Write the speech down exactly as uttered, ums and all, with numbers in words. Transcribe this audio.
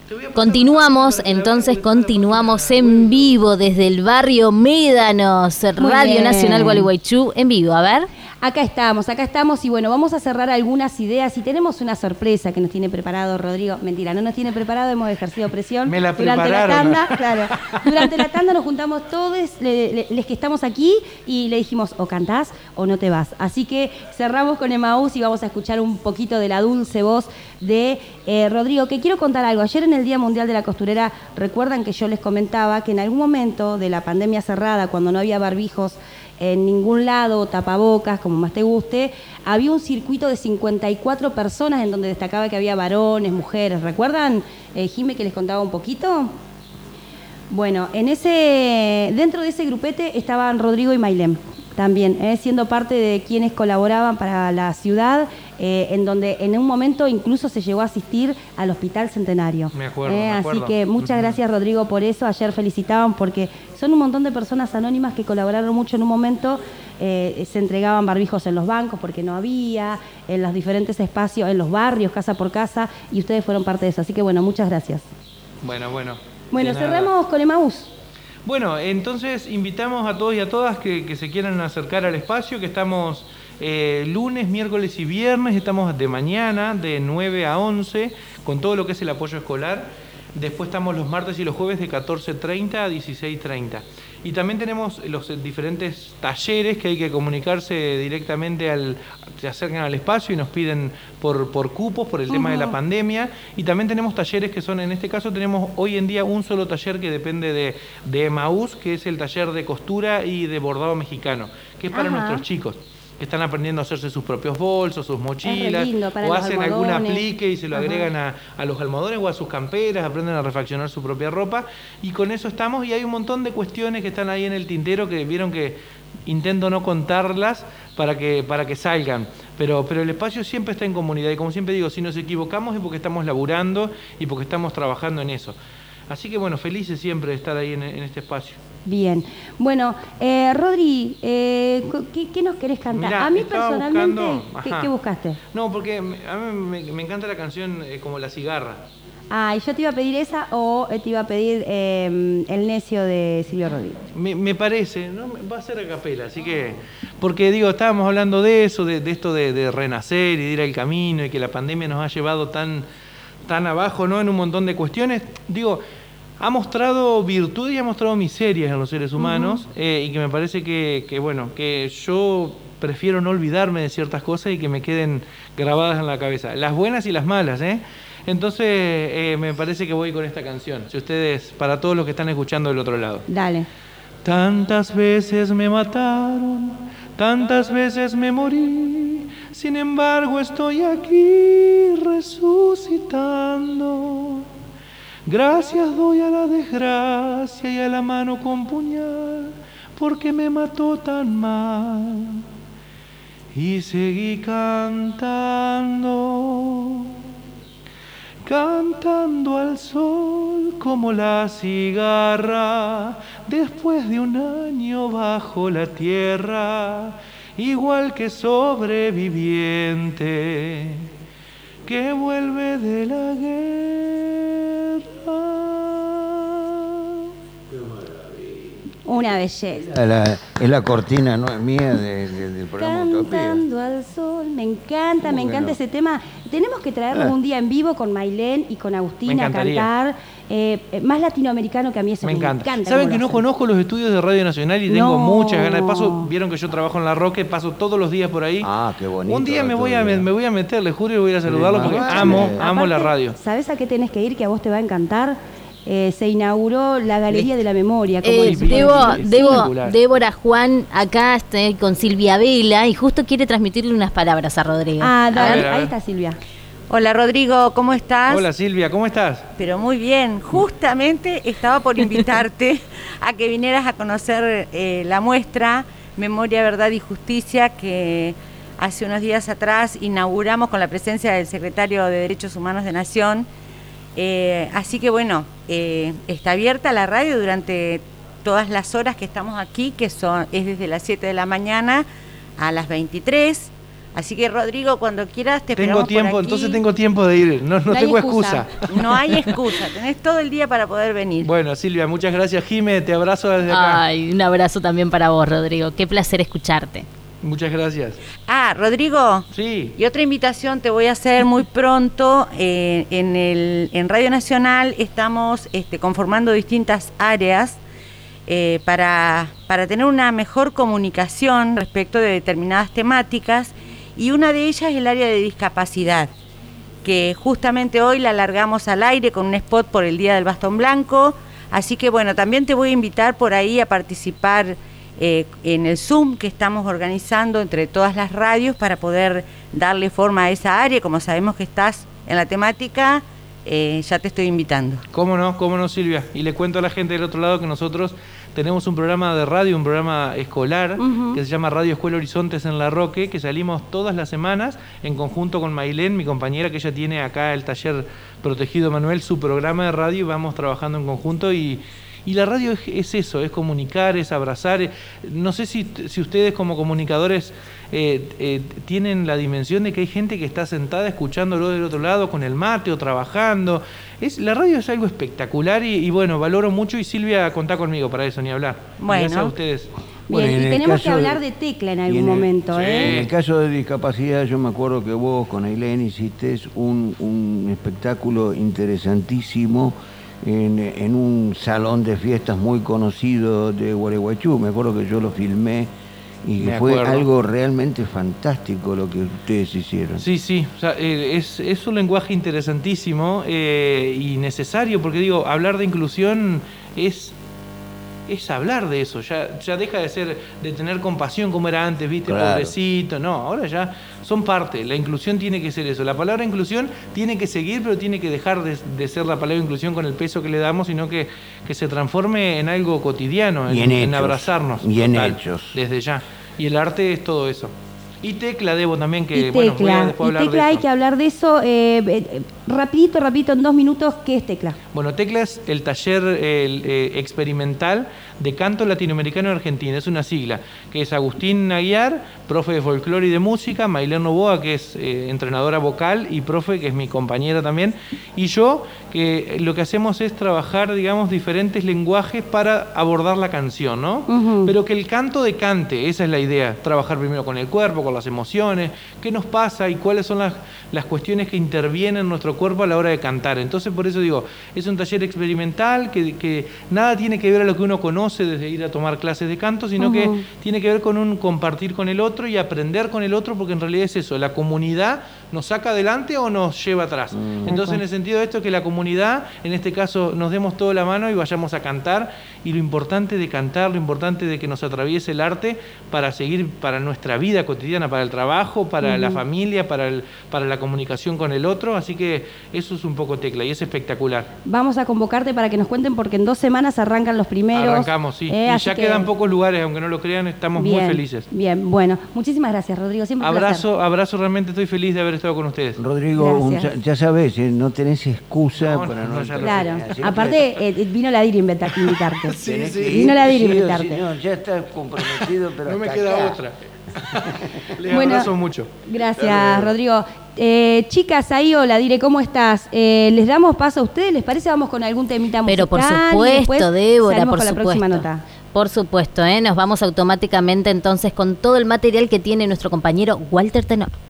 Continuamos, entonces continuamos en vivo desde el barrio Médanos, Muy Radio bien. Nacional Gualeguaychú, en vivo, a ver. Acá estamos, acá estamos y bueno, vamos a cerrar algunas ideas y tenemos una sorpresa que nos tiene preparado Rodrigo. Mentira, no nos tiene preparado, hemos ejercido presión. Me la durante la prepararon. tanda, claro. Durante la tanda nos juntamos todos le, le, les que estamos aquí y le dijimos o cantás o no te vas. Así que cerramos con Emaús y vamos a escuchar un poquito de la dulce voz de eh, Rodrigo, que quiero contar algo. Ayer en el Día Mundial de la Costurera, recuerdan que yo les comentaba que en algún momento de la pandemia cerrada, cuando no había barbijos en ningún lado, tapabocas, como más te guste, había un circuito de cincuenta y cuatro personas en donde destacaba que había varones, mujeres. ¿Recuerdan, eh, Jime, que les contaba un poquito? Bueno, en ese, dentro de ese grupete estaban Rodrigo y Mailem también, eh, siendo parte de quienes colaboraban para la ciudad, eh, en donde en un momento incluso se llegó a asistir al Hospital Centenario. Me acuerdo, Eh, me acuerdo. Así que muchas Uh-huh. gracias, Rodrigo, por eso. Ayer felicitaban porque son un montón de personas anónimas que colaboraron mucho en un momento. Eh, se entregaban barbijos en los bancos porque no había, en los diferentes espacios, en los barrios, casa por casa, y ustedes fueron parte de eso. Así que bueno, muchas gracias. Bueno, bueno. Bueno, De nada. cerremos con Emaús. Bueno, entonces invitamos a todos y a todas que, que se quieran acercar al espacio, que estamos eh, lunes, miércoles y viernes, estamos de mañana, de nueve a once, con todo lo que es el apoyo escolar. Después estamos los martes y los jueves de catorce treinta a dieciséis treinta. Y también tenemos los diferentes talleres que hay que comunicarse directamente al... se acercan al espacio y nos piden por, por cupos, por el tema Uh-huh. de la pandemia. Y también tenemos talleres que son, en este caso tenemos hoy en día un solo taller que depende de, de Emaús, que es el taller de costura y de bordado mexicano, que es para Ajá. nuestros chicos, que están aprendiendo a hacerse sus propios bolsos, sus mochilas, lindo, para o los hacen algún almohadones. aplique y se lo Ajá. agregan a, a los almohadones o a sus camperas, aprenden a refaccionar su propia ropa, y con eso estamos. Y hay un montón de cuestiones que están ahí en el tintero que vieron que intento no contarlas para que, para que salgan, pero, pero el espacio siempre está en comunidad, y como siempre digo, si nos equivocamos es porque estamos laburando y porque estamos trabajando en eso. Así que bueno, felices siempre de estar ahí en, en este espacio. Bien. Bueno, eh, Rodri, eh, ¿qué, ¿qué nos querés cantar? Mirá, a mí estaba personalmente, buscando- ¿qué, ajá. qué buscaste? No, porque me- a mí me, me encanta la canción eh, como La Cigarra. Ah, y yo te iba a pedir esa o eh, te iba a pedir eh, El Necio de Silvio Rodríguez. Me, me parece, ¿no? Va a ser a capela, así que... Porque digo, estábamos hablando de eso, de, de esto de, de renacer y de ir al camino, y que la pandemia nos ha llevado tan, tan abajo, ¿no? En un montón de cuestiones. Digo, ha mostrado virtud y ha mostrado miserias en los seres humanos, uh-huh. eh, y que me parece que, que, bueno, que yo prefiero no olvidarme de ciertas cosas y que me queden grabadas en la cabeza. Las buenas y las malas, ¿eh? Entonces, eh, me parece que voy con esta canción. Si ustedes, para todos los que están escuchando del otro lado. Dale. Tantas veces me mataron, tantas veces me morí, sin embargo estoy aquí resucitando. Gracias doy a la desgracia y a la mano con puñal, porque me mató tan mal. Y seguí cantando, cantando al sol como la cigarra, después de un año bajo la tierra, igual que sobreviviente que vuelve de la guerra. Una belleza. La, es la cortina, no es mía, de, de, del programa Utopía. Cantando al sol, me encanta, me encanta Bueno. ese tema. Tenemos que traernos Ah. un día en vivo con Mailén y con Agustina Me a encantaría. cantar. Eh, eh, más latinoamericano que a mí eso Me encanta. cómo Saben lo que no hacen. conozco los estudios de Radio Nacional y tengo No. muchas ganas. De paso, vieron que yo trabajo en La Roque, paso todos los días por ahí. Ah, qué bonito. Un día me voy a, me, Utopía. me voy a meter, les juro, y voy a ir a saludarlo porque Escúchame. amo, amo la Aparte, radio. ¿Sabés a qué tenés que ir que a vos te va a encantar? Eh, se inauguró la Galería de la Memoria. como Eh, decimos. Debo, es Debo, singular. Débora Juan acá estoy con Silvia Vela y justo quiere transmitirle unas palabras a Rodrigo. Ah, A dale, ver, a ver. ahí está Silvia. Hola Rodrigo, ¿cómo estás? Hola Silvia, ¿cómo estás? Pero muy bien, justamente estaba por invitarte a que vinieras a conocer eh, la muestra Memoria, Verdad y Justicia que hace unos días atrás inauguramos con la presencia del secretario de Derechos Humanos de Nación. Eh, así que bueno, eh, está abierta la radio durante todas las horas que estamos aquí, que son es desde las siete de la mañana a las veintitrés. Así que, Rodrigo, cuando quieras te Tengo esperamos tiempo, por aquí. entonces tengo tiempo de ir. No, no, No hay tengo excusa. excusa. No hay excusa, tenés todo el día para poder venir. Bueno, Silvia, muchas gracias. Jime, te abrazo desde acá. Ay, un abrazo también para vos, Rodrigo. Qué placer escucharte. Muchas gracias. Ah, Rodrigo. Sí. Y otra invitación te voy a hacer muy pronto. Eh, en, el, en Radio Nacional estamos este, conformando distintas áreas eh, para, para tener una mejor comunicación respecto de determinadas temáticas, y una de ellas es el área de discapacidad, que justamente hoy la largamos al aire con un spot por el Día del Bastón Blanco. Así que bueno, también te voy a invitar por ahí a participar Eh, en el Zoom que estamos organizando entre todas las radios para poder darle forma a esa área. Como sabemos que estás en la temática, eh, ya te estoy invitando. ¿Cómo no? ¿Cómo no, Silvia? Y le cuento a la gente del otro lado que nosotros tenemos un programa de radio, un programa escolar, uh-huh, que se llama Radio Escuela Horizontes en La Roque, que salimos todas las semanas en conjunto con Mailén, mi compañera, que ella tiene acá el taller Protegido Manuel, su programa de radio, y vamos trabajando en conjunto. Y Y la radio es, es eso, es comunicar, es abrazar. No sé si, si ustedes como comunicadores eh, eh, tienen la dimensión de que hay gente que está sentada escuchándolo del otro lado con el mate o trabajando. Es, la radio es algo espectacular y, y bueno, valoro mucho, y Silvia, contá conmigo para eso, ni hablar. Bueno. Gracias a ustedes. Bien, Bueno, en y el tenemos que caso hablar de- de Tecla en y algún en el- momento, sí. ¿eh? En el caso de discapacidad, yo me acuerdo que vos con Ailén hiciste un, un espectáculo interesantísimo en, en un salón de fiestas muy conocido de Gualeguaychú. Me acuerdo que yo lo filmé y que Me fue acuerdo. algo realmente fantástico lo que ustedes hicieron. Sí, sí, o sea, eh, es, es un lenguaje interesantísimo eh, y necesario, porque digo, hablar de inclusión es, es hablar de eso, ya, ya deja de ser, de tener compasión como era antes, viste, Claro. pobrecito, no, ahora ya son parte, la inclusión tiene que ser eso, la palabra inclusión tiene que seguir, pero tiene que dejar de, de ser la palabra inclusión con el peso que le damos, sino que, que se transforme en algo cotidiano, Y en, en en hechos. abrazarnos. Y en total, hechos. Desde ya. Y el arte es todo eso. Y Tecla debo también, que Y bueno, voy a Tecla, después y hablar Tecla de hay eso. que hablar de eso. Eh, eh, rapidito, rapidito, en dos minutos, ¿qué es Tecla? Bueno, Tecla es el taller el, eh, experimental de canto latinoamericano en Argentina, es una sigla, que es Agustín Aguiar, profe de folclore y de música, Mailén Novoa, que es eh, entrenadora vocal y profe, que es mi compañera también, y yo, que lo que hacemos es trabajar, digamos, diferentes lenguajes para abordar la canción, ¿no? Ujú. Pero que el canto decante, esa es la idea, trabajar primero con el cuerpo, con las emociones, qué nos pasa y cuáles son las, las cuestiones que intervienen en nuestro cuerpo a la hora de cantar. Entonces, por eso digo, es un taller experimental que, que nada tiene que ver a lo que uno conoce desde ir a tomar clases de canto, sino Ujú. que tiene que ver con un compartir con el otro y aprender con el otro, porque en realidad es eso, la comunidad nos saca adelante o nos lleva atrás. Entonces, en el sentido de esto, que la comunidad, en este caso, nos demos toda la mano y vayamos a cantar, y lo importante de cantar, lo importante de que nos atraviese el arte para seguir, para nuestra vida cotidiana, para el trabajo, para la familia, para, el, para la comunicación con el otro, así que eso es un poco Tecla y es espectacular. Vamos a convocarte para que nos cuenten, porque en dos semanas arrancan los primeros. Arrancamos, sí. Eh, y así ya que- quedan pocos lugares, aunque no lo crean, estamos bien, muy felices. Bien, bueno, muchísimas gracias, Rodrigo. Siempre un placer. Abrazo, abrazo, realmente estoy feliz de haber estado con ustedes. Rodrigo, un- Gracias. ya, ya sabes, eh, no tenés excusa No, para no, no... ya lo Claro, Siempre- aparte eh, vino la D I R a invitar- invitarte. tenés sí. que Vino la D I R a sí o sí, invitarte. no, ya estás comprometido, pero No me hasta queda acá. otra. Les Bueno, abrazo mucho. Gracias, Rodrigo. Eh, chicas, ahí, hola, Dire, ¿cómo estás? Eh, ¿Les damos paso a ustedes? ¿Les parece? Vamos con algún temita musical. Pero por y supuesto, después Débora, salimos por con la supuesto. próxima nota. Por supuesto, ¿eh? Nos vamos automáticamente entonces con todo el material que tiene nuestro compañero Walter Tenor.